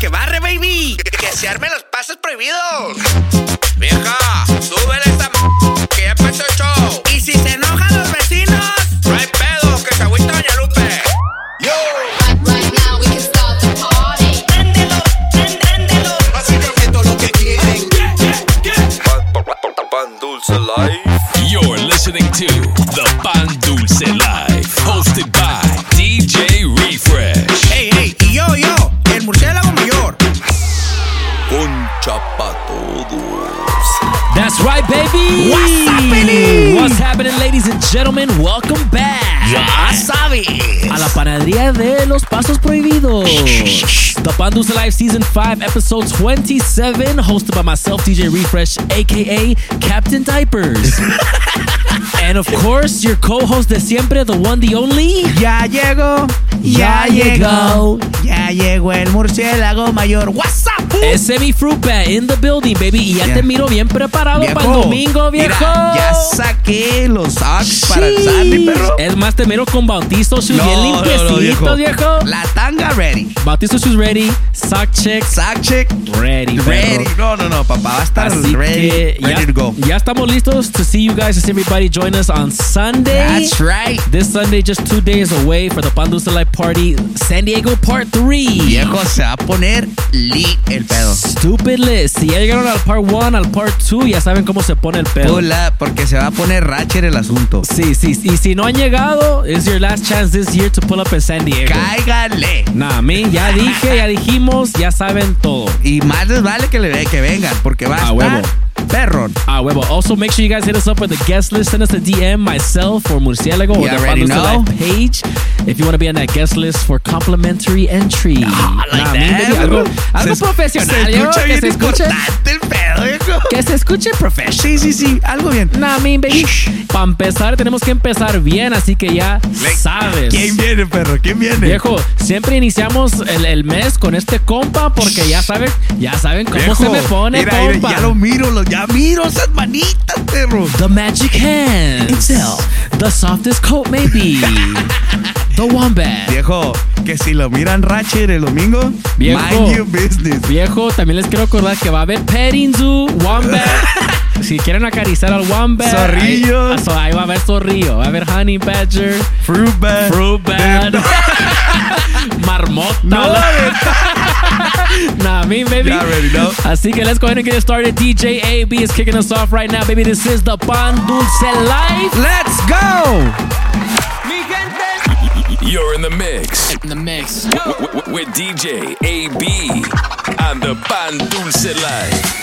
que barre, baby. Que se armen los pasos prohibidos. Vieja, súbele esta que ya empezó el show. Y si se enojan los vecinos, no hay pedo, que se agüita Doña Lupe. Yo. Right now we can start the party. Préndelo, préndelo. Básicamente todo lo que quieren. Pan Dulce Life. You're listening to the Pan Dulce Life, hosted by DJ Refresh. Hey, hey, y yo, el murciélago mayor. Concha pa' todos. That's right, baby. What's happening? What's happening, ladies and gentlemen? Welcome back. Ya sabes. A la panadería de los pasos prohibidos. The Pan Dulce Life Season 5, Episode 27, hosted by myself, DJ Refresh, a.k.a. Captain Diapers. And of course, your co-host de siempre, the one, the only. Ya llegó, Ya llegó. ya llegó el murciélago mayor. What's up? Ese mi fruit bat in the building, baby. Y ya te miro bien preparado Viejo, para el domingo, viejo. Mira, ya saqué los socks para el Sunday, perro. Es más, te miro con bautizo shoes bien limpiecitos, viejo. La tanga ready. Bautizo shoes ready. Sock check. Sock check Ready, ready. perro. No, papá va a estar Así ready que to go. ya estamos listos to see you guys, to see everybody join us on Sunday. That's right. This Sunday, just 2 days away for the Pan Dulce Life Party, San Diego Part 3. Viejo, se va a poner lit el pedo. Stupid list. Si ya llegaron al Part 1, al Part 2, ya saben cómo se pone el pedo. Pull up, porque se va a poner ratchet el asunto. Sí. Y si no han llegado, it's your last chance this year to pull up in San Diego. Cáigale. Nah, ya dijimos, ya saben todo. Y más les vale que vengan, porque va a estar huevo. perrón. Huevo. Also, make sure you guys hit us up with the guest list. Send us a DM, myself or Murciélago, or You the already Pan Dulce know. Life page if you want to be on that guest list for complimentary entry. Like that, baby, algo Se profesional, Se yo, escucha que bien se escuche. importante el pedo, viejo. Que se escuche professional. Sí, algo bien. Baby. Para empezar, tenemos que empezar bien, así que ya sabes. ¿Quién viene, perro? ¿Quién viene? Viejo, siempre iniciamos el mes con este compa porque ya saben cómo Viejo, se me pone, mira, compa. Ya miro esas manitas, perro. The magic hands. Itself. The softest coat, maybe. The wombat. Viejo, que si lo miran ratchet el domingo, Viejo. mind your business. Viejo, también les quiero acordar que va a haber petting zoo, wombat. Si quieren acariciar al wombat, Zorrillo. ahí va a haber zorrillo, va a haber honey badger, Fruit bat. marmota. No, Nah, me, baby. You already know. Así que let's go ahead and get it started. DJ AB is kicking us off right now, baby. This is the Pan Dulce Life. Let's go. You're in the mix In the mix. with DJ AB and the Pan Dulce Life.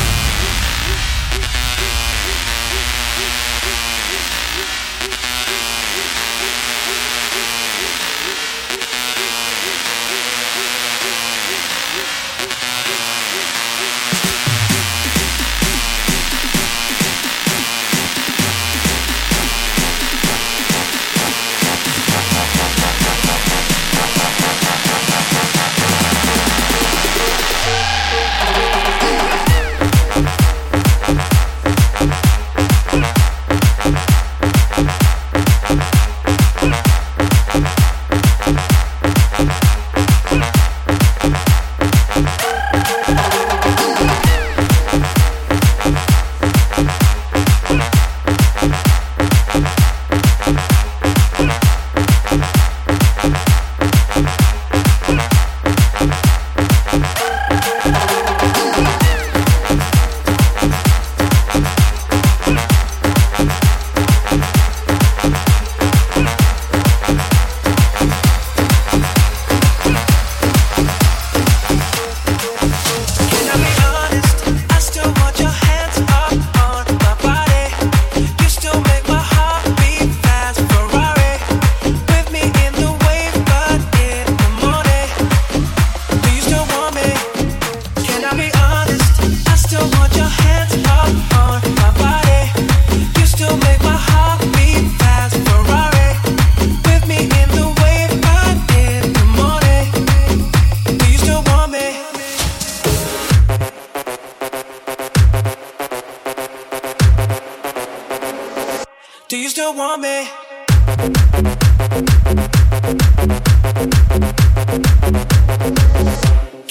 Do you still want me?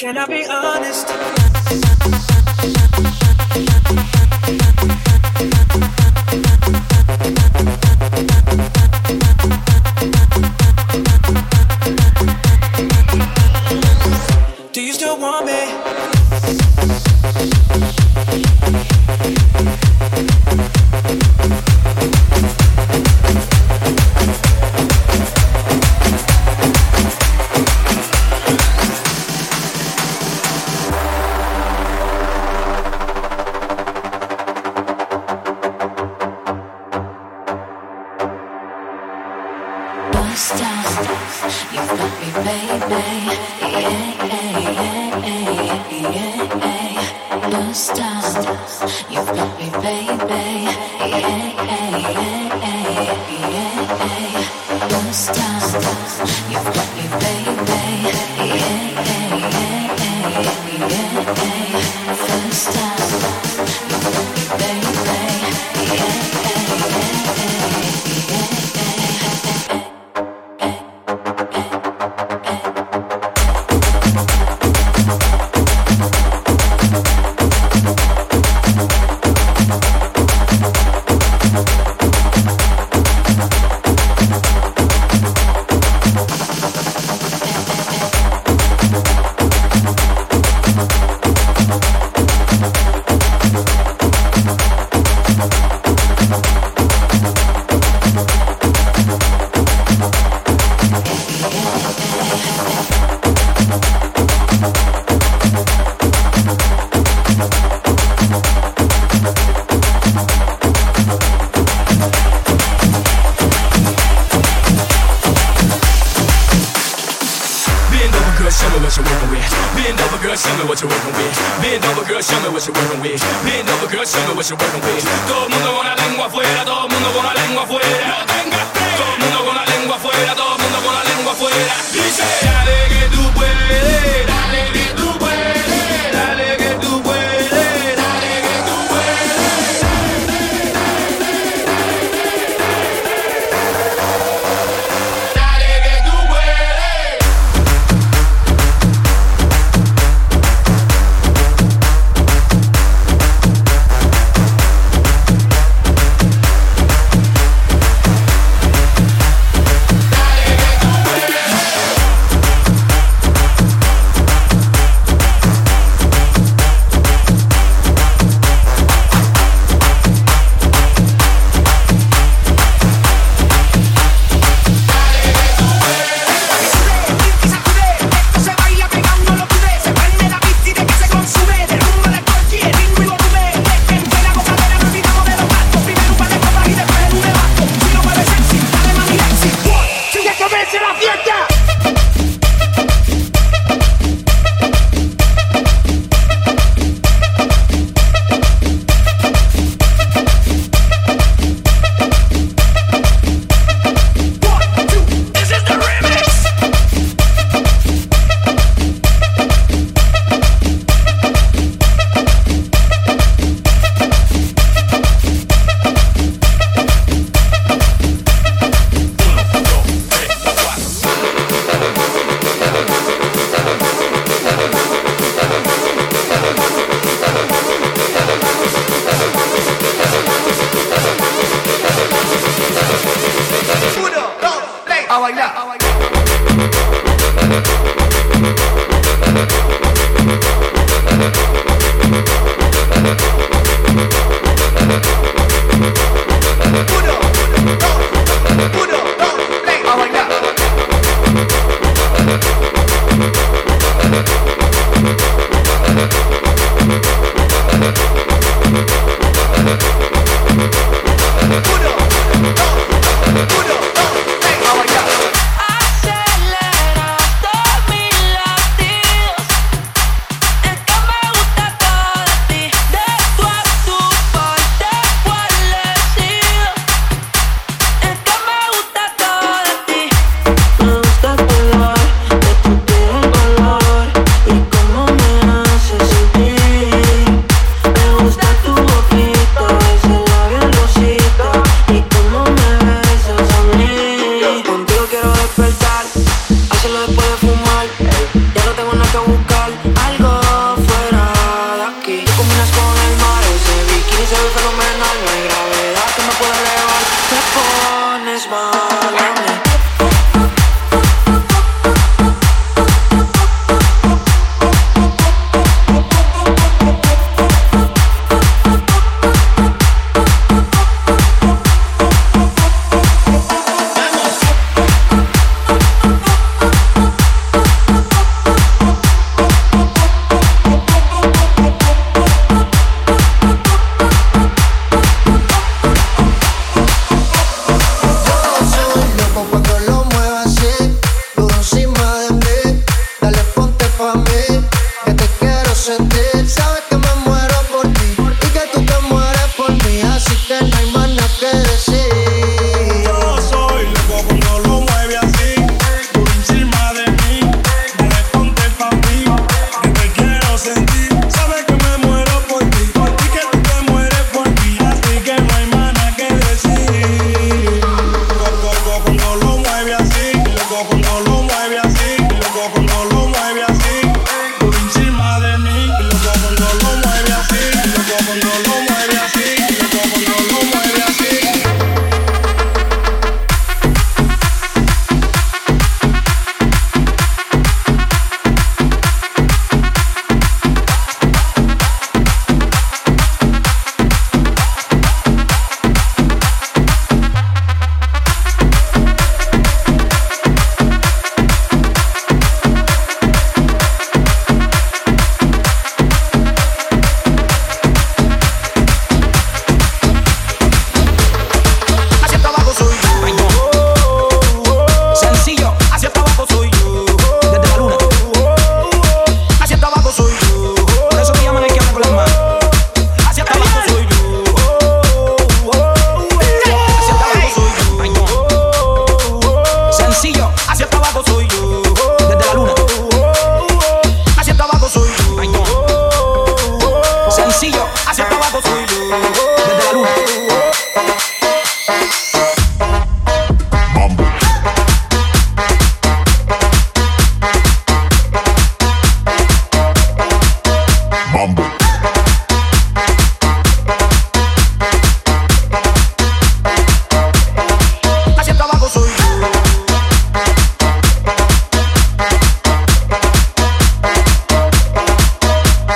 Can I be honest? Do you still want me? Bust down, you've got me, baby. Bust down, you've got me, baby. Bust down, you've got me, baby. Bust down, you've got me, baby. show me what you're working with. Bend over, girl, show me what you're working with. Bend over, girl, show me what you're working with. Bend over, girl, show me what you're working with. Todo el mundo con la lengua afuera, todo el mundo con la lengua afuera. No tengas fe. Todo el mundo con la lengua afuera, todo el mundo con la lengua afuera. Dice, dale que tú puedes, dale que tú puedes, dale que tú puedes, dale que tú puedes. Dale que tú puedes.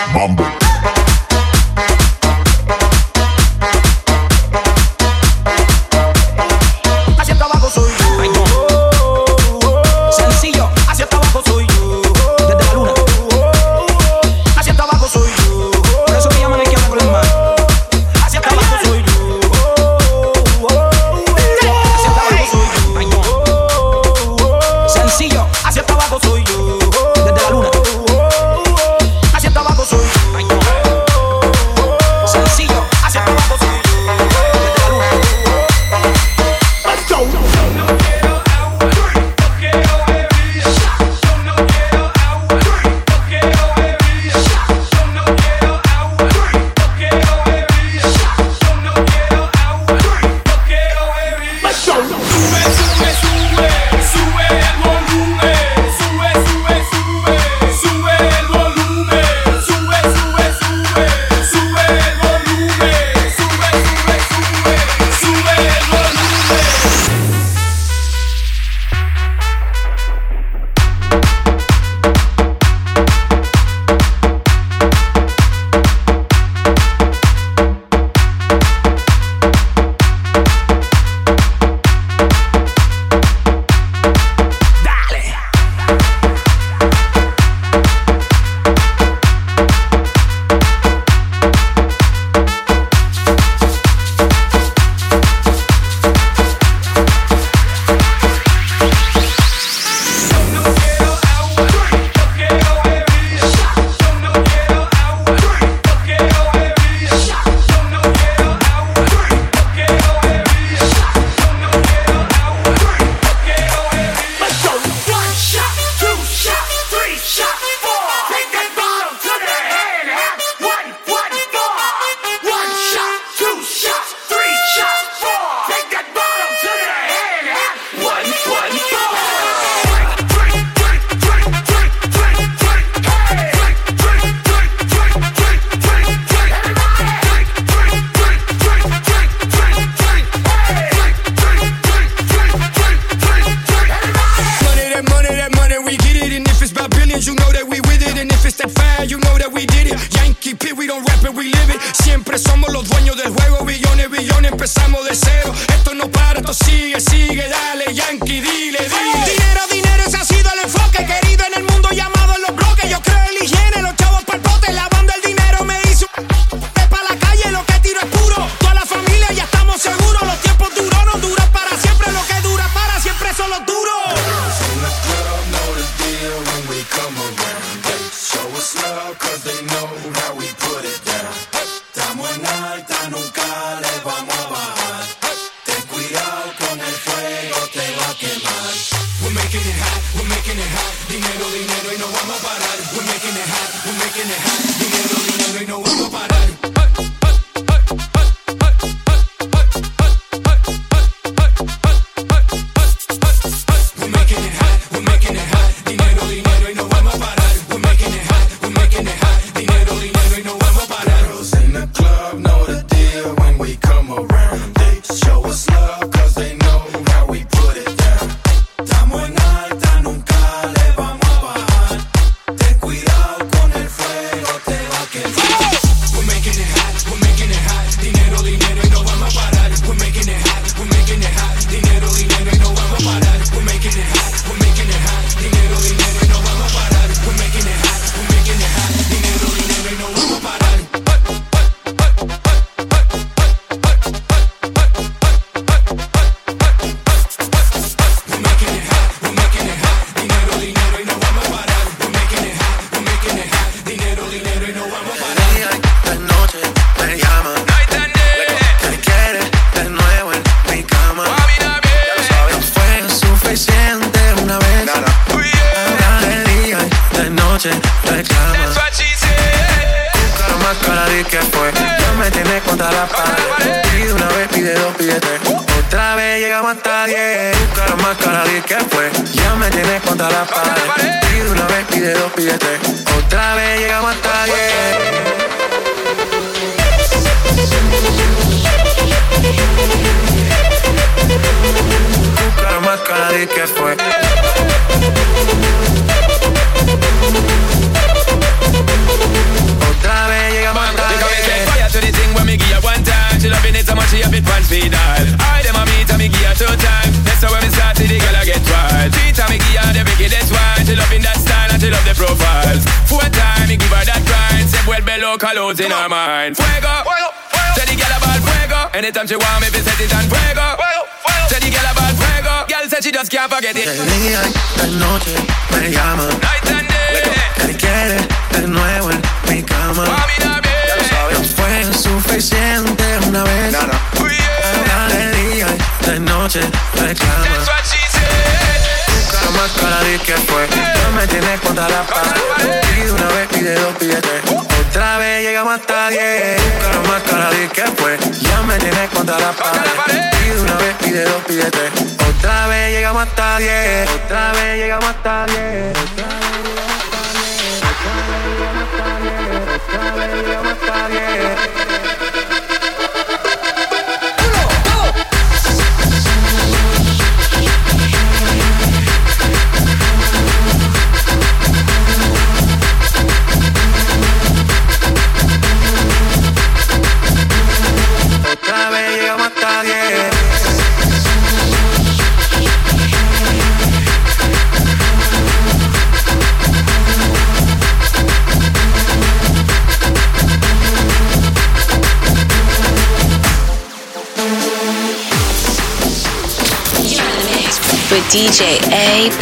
Mambo. Hacia abajo soy yo. Sencillo. Hacia abajo soy yo. Desde la luna. Hacia abajo soy yo. Por eso me llaman el que habla con el mar. Hacia abajo soy yo. Hacia abajo soy yo. Sencillo. Hacia abajo soy yo. Desde la luna. Hacia abajo soy yo. Sencillo. Hacia abajo soy yo. Desde la luna. Let's go. local hoes in her mind. Fuego, say the girl about fuego. Anytime she want me, fi set it on fuego. Say the girl about fuego. Girl say she just can't forget it. De día y de noche me llama. Night and day. Que quiere de nuevo en mi cama. Mamina, baby. No fue suficiente una vez. Ahora de día y de noche reclama. That's what she said. Busca más cara de que fue. No me tienes contra la pared. Pide una vez, pide dos, pide tres. Otra vez llegamos hasta 10. Busca más cara de que fue. Ya me tienes contra la pared. Pide una vez, pide dos, pide tres. Otra vez llegamos hasta 10. Otra vez llegamos hasta 10. Otra vez llegamos hasta 10. Otra vez llegamos hasta 10. With DJ AB.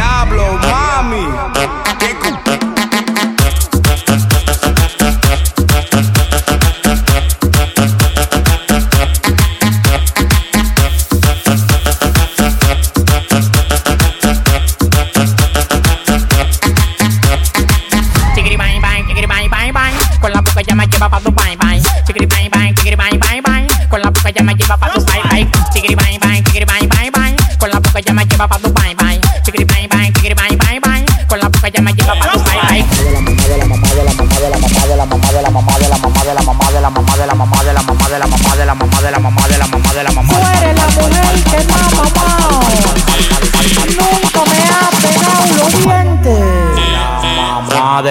diablo, mami. Chiquiri bang bang, chiquiri bang bang bang. Con la boca ya me lleva pa' tu bang bang. Chiquiri bang bang, chiquiri bang bang bang. Con la boca ya me lleva pa' tu bang bang. Chiquiri bang bang, chiquiri bang bang bang. Con la boca ya me lleva pa' tu bang bang. Chiquiri bang bang, chiquiri bang bang bang. Con la boca ya me lleva pa' tu bang bang. Tú eres la mujer que más mamao. Nunca me ha pegado los dientes. La mamá de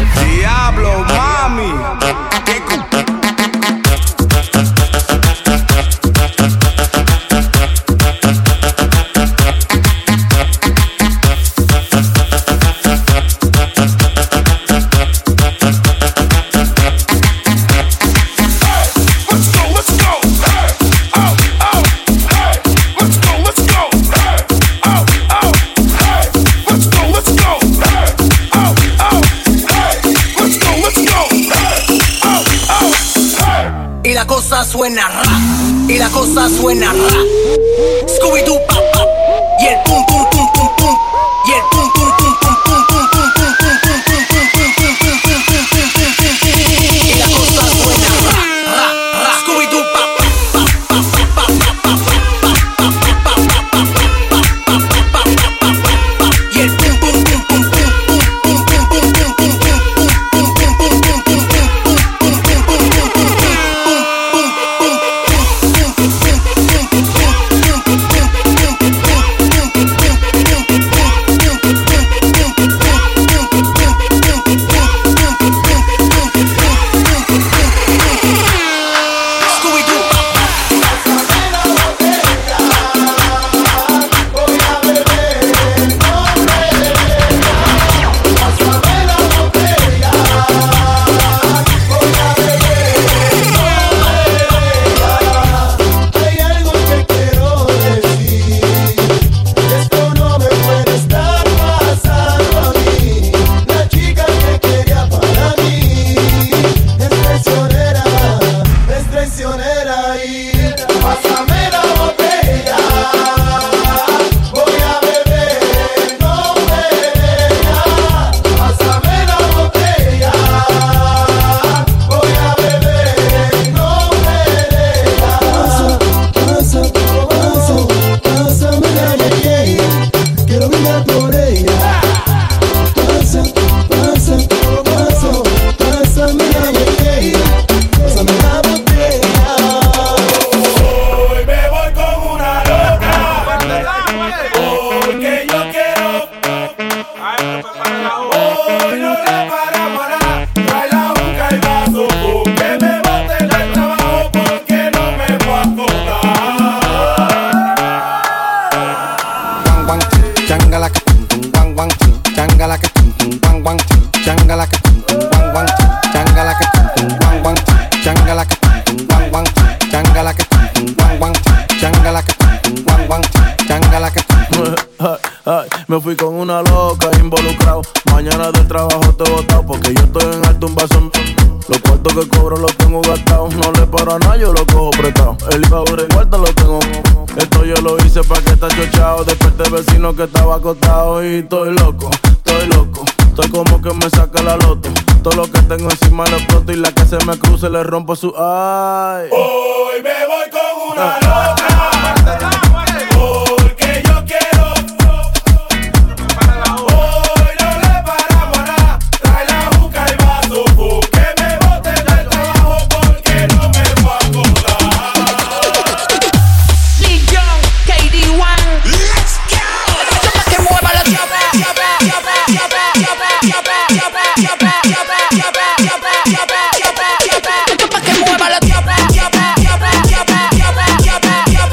Diablo, mami. Y la cosa suena ra, y la cosa suena ra. Scooby-Doo, pa, pa. Y el pum, pum, pum, pum, pum. Y el pum, pum, pum, pum, pum, pum, pum, pum, pum, pum, pum, pum, pum, pum, pum, pum, pum. Y la cosa suena ra, ra, ra. Scooby-Doo, pa, pa, pa, pa, pa, pa, pa, pa, pa. Y el pum, pum, pum, pum, pum, pum, pum, pum, pum, pum, pum, pum, pum, pum, pum, pum, pum, pum. Me fui con una loca involucrado. Mañana del trabajo te he botado porque yo estoy en alto un vaso. Los cuartos que cobro los tengo gastados. No le paro a nada, yo lo cojo prestado. El IVA de cuarto lo tengo. Esto yo lo hice pa' que está chochado. Desperté vecino que estaba acostado. Y estoy loco, estoy loco. Estoy como que me saca la loto. Todo lo que tengo encima lo exploto. Y la que se me cruce le rompo su ay. Hoy me voy con una loca. Porque yo quiero. Hoy no le paramos a nada. Trae la juca y vaso. Que me boten del trabajo porque no me voy a acordar. Lil Jon, KD1. Let's go. Que mueva la chapa. Que mueva la chapa.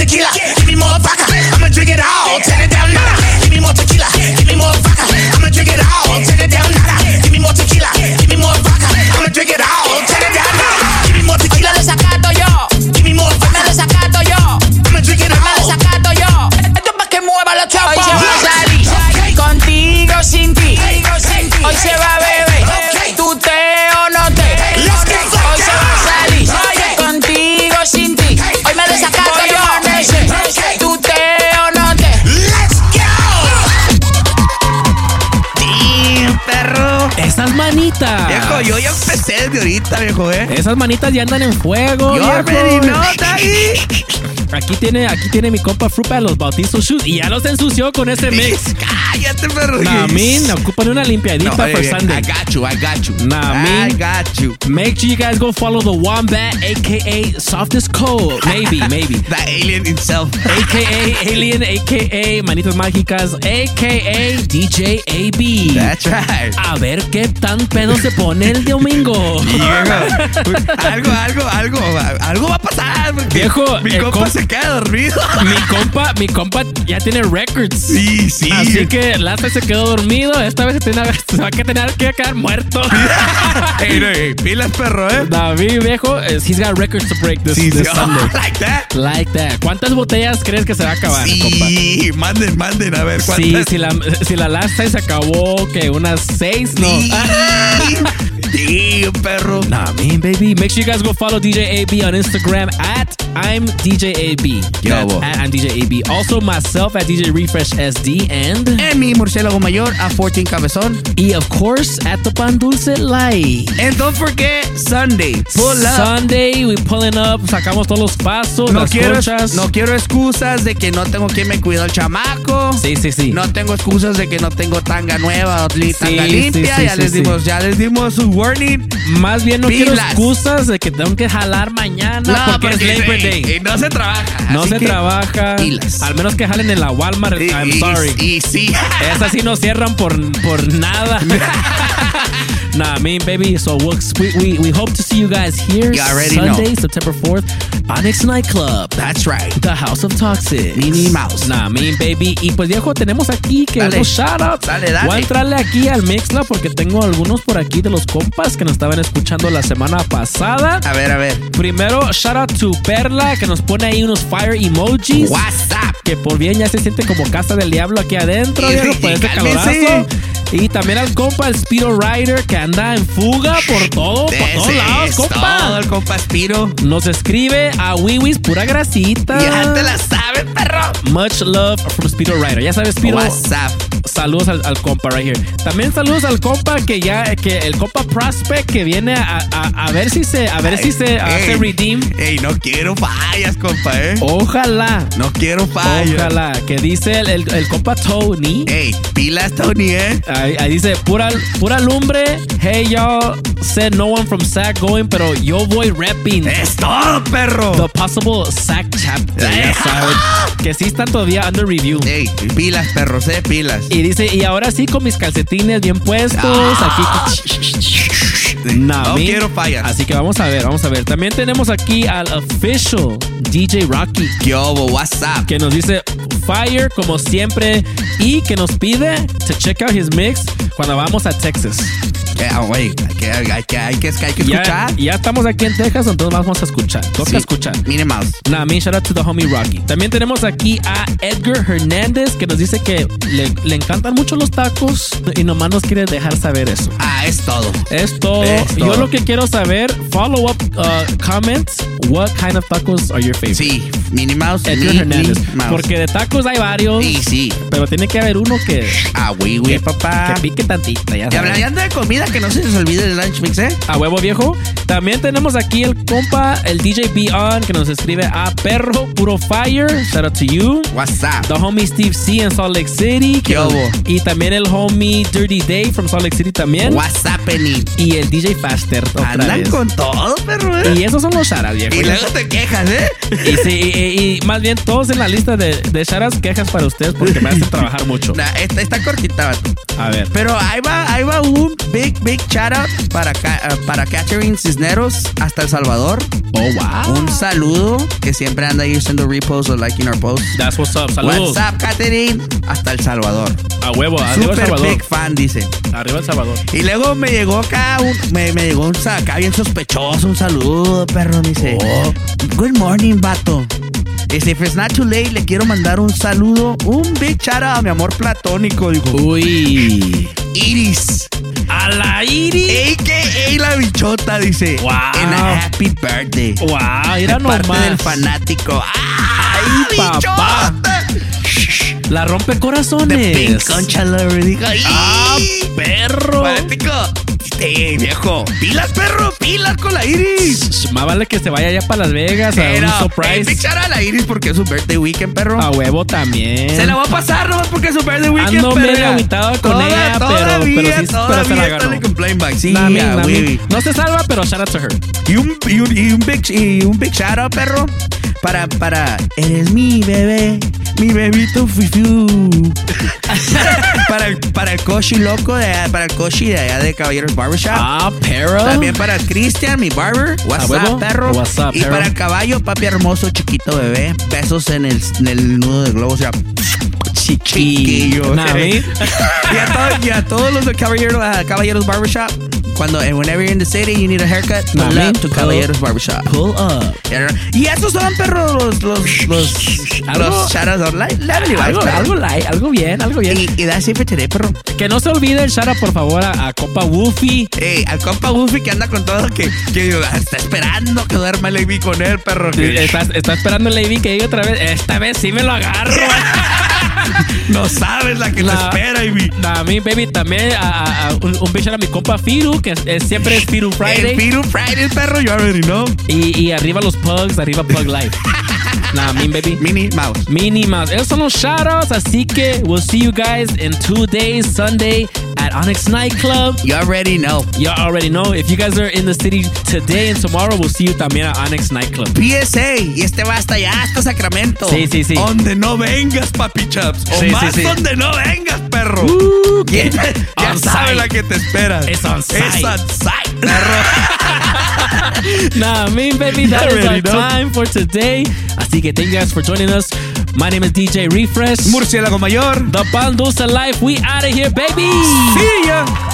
tequila. Give me more vodka. I'ma drink it all. Turn it down, nada. Give me more tequila. Give me more vodka. I'ma drink it all. Turn it down, nada. Give me more tequila. Give me more vodka. I'ma drink it all. Turn it down, nada. Give me more tequila. Me desacato yo. Give me more vodka. Me desacato yo. I'ma drink it Me all. desacato yo. Esto es pa' que mueva la chapa. Hoy se va a salir contigo sin ti. Hoy se va a beber. Tú te o no te. Hoy se va a salir contigo sin ti. Hoy me desacato yo. Tú te o no te. Let's go. Damn, perro. Esas manitas. Viejo, yo ya empecé desde ahorita, viejo, Esas manitas ya andan en fuego, Yo viejo. already know, daddy. Aquí tiene mi compa Frupa de los bautizos shoes y ya los ensució con ese mix. Cállate, perro. Nah, me ocupan una limpiadita for Sunday. I got you. Nah, I me. got you. Make sure you guys go follow the Wombat, aka Softest Code. Maybe. The alien himself. AKA Alien, AKA Manitas Mágicas, AKA DJ AB. That's right. A ver qué tan pedo se pone el domingo. Algo va a pasar. Porque Viejo, mi compa se queda dormido. Mi compa ya tiene records. Sí. Así que last vez se quedó dormido. Esta vez se va a tener que quedar muerto. Hey, pilas, perro, David, viejo, he's got records to break this Sunday. Like that. ¿Cuántas botellas crees que se va a acabar, compa? Sí, manden, a ver cuántas. Sí, si la last time se acabó, que unas 6, no. Sí, perro. Nah, man, baby. Make sure you guys go follow DJ AB on Instagram at I'm DJ AB. Yo, at I'm DJ AB. Also myself at DJ Refresh SD and mi murciélago mayor a 14 Cabezón. Y of course at the Pan Dulce Light. And don't forget Sunday. Pull up. Sunday we pulling up. Sacamos todos los pasos, las conchas. No quiero excusas de que no tengo quien me cuida el chamaco. Sí. No tengo excusas de que no tengo tanga nueva o tanga limpia. Sí, ya les dimos su warning. Más bien no quiero excusas de que tengo que jalar mañana porque es Labor Day. Y no se trabaja. No se trabaja. Pilas. Al menos que jalen en la Walmart. I'm sorry. Y sí. Esas sí no cierran por nada. Nah, baby. So we hope to see you guys here Sunday, September 4th, Onyx Nightclub. That's right. The House of Toxic. Minnie Mouse. Nah, baby. Y pues, viejo, tenemos aquí que unos shoutouts. Dale. Voy a entrarle aquí al Mixla porque tengo algunos por aquí de los compas que nos estaban escuchando la semana pasada. A ver. Primero, shout out to Perla, que nos pone ahí unos fire emojis. WhatsApp. Que por bien ya se siente como casa del diablo aquí adentro, viejo, por este calorazo. Y también al compa, el Speedo Rider, que anda en fuga por todos lados, compa. Todo el compa Spiro. Nos escribe a Wiwis, pura grasita. Ya te la sabes, perro. Much love from Speedo Rider. Ya sabes, Speedo. WhatsApp. Saludos al compa right here. También saludos al compa que el compa Prospect que viene a ver si se hace redeem. Ey, no quiero fallas, compa, Ojalá. No quiero fallas. Ojalá. Que dice el compa Tony. Ey, pilas, Tony, Ahí dice, pura lumbre. Hey, y'all, said no one from SAC going, pero yo voy repping. Es todo, perro. The possible SAC chapter. Ya saben. Que sí están todavía under review. Ey, pilas, perros, pilas. Y dice, y ahora sí con mis calcetines bien puestos. Aquí. No quiero fallas. Así que vamos a ver. También tenemos aquí al official DJ Rocky. Yo, WhatsApp. Que nos dice fire como siempre y que nos pide to check out his mix cuando vamos a Texas. Hay que escuchar. Ya estamos aquí en Texas, entonces vamos a escuchar. Toca escuchar. Minnie Mouse. Nah, shout out to the homie Rocky. También tenemos aquí a Edgar Hernández que nos dice que le encantan mucho los tacos y nomás nos quiere dejar saber eso. Es todo. Es todo. Yo lo que quiero saber, follow up comments, what kind of tacos are your favorite? Sí, Minnie Mouse. Edgar Hernández. Porque de tacos hay varios. Sí. Pero tiene que haber uno que... papá. Que pique tantito, ya sabes. Y hablando de comida, que no se les olvide el lunch mix, A huevo, viejo. También tenemos aquí el compa, el DJ Beyond, que nos escribe a perro, puro fire. Shout out to you. WhatsApp. The homie Steve C en Salt Lake City. Y también el homie Dirty Day from Salt Lake City también. WhatsApp, y el DJ Faster. Andan con todo, perro, Y esos son los shoutouts, viejo. Y luego te quejas, Y más bien todos en la lista de shoutouts quejas para ustedes porque me hacen trabajar mucho. Está cortita, vato. A ver. Pero ahí va un big big shout out para Catherine Cisneros hasta El Salvador. Oh, wow. Un saludo, que siempre anda ahí haciendo reposts o liking our posts. That's what's up. Saludos. What's up, Catherine? Hasta El Salvador. A huevo, arriba El Super Salvador. big fan, dice. Arriba El Salvador. Y luego me llegó acá me llegó acá bien sospechoso, un saludo, perro. Me dice, good morning, vato. Dice, if it's not too late, le quiero mandar un saludo, un big shout out a mi amor platónico. Dijo, uy, Iris. A la Iris. A.K.A. la bichota, dice. Wow. En a happy birthday. Wow, era de parte nomás del fanático. ¡Ay, papá! La rompe corazones. De Pink Concha Lover. Dijo, ¡ah, perro! Fanático. Sí, viejo. Pilas, perro. Pilas con la Iris. Más vale que se vaya allá para Las Vegas a un surprise. Big shout out a la Iris porque es su birthday weekend, perro. A huevo también. Se la va a pasar nomás porque es su birthday weekend, ando perra. medio agüitado con ella, pero se la ganó. Sí, no se salva, pero shout out to her. Y un big shout out, perro, para eres mi bebé, mi bebito fufu. para el Koshi loco, para el Koshi de allá de Caballeros Barbershop. Ah, perro. También para Cristian, mi barber. What's up, perro. What's up, y perro. para el caballo, papi hermoso, chiquito bebé. Besos en el nudo del globo, o sea, chiquillo. Y a todos los de Caballeros Barbershop, whenever you're in the city, you need a haircut, pull up to Caballeros Barbershop. Pull up. Y esos son, perros, los shoutouts online. Algo bien. Y that's it for today, perro. Que no se olvide el shout out, por favor, a compa Woofy. Al compa Woofy que anda con todo, que está esperando que duerma el AB con él, perro. Está esperando el AB que llegue otra vez. Esta vez sí me lo agarro. No sabes la que te espera, AB. A mí, baby, también un big shout out a mi compa Firu, que siempre es Firu Friday. El Firu Friday, perro, you already know. Y arriba los Pugs, arriba Pug Life. Nah, mean baby. Minnie Mouse. Esos son los shoutouts. Así que we'll see you guys in 2 days, Sunday at Onyx Nightclub. You already know. If you guys are in the city today and tomorrow, we'll see you también at Onyx Nightclub. PSA. Y va hasta allá, hasta Sacramento. Sí. Donde no vengas, papi chaps. Donde no vengas, perro. Ya sabes la que te esperas. It's on site, perro. Nah, mean baby, that is our time for today. Así que thank you guys for joining us. My name is DJ Refresh. Murciélago Mayor. The Pan Dulce Life. We out of here, baby. See ya.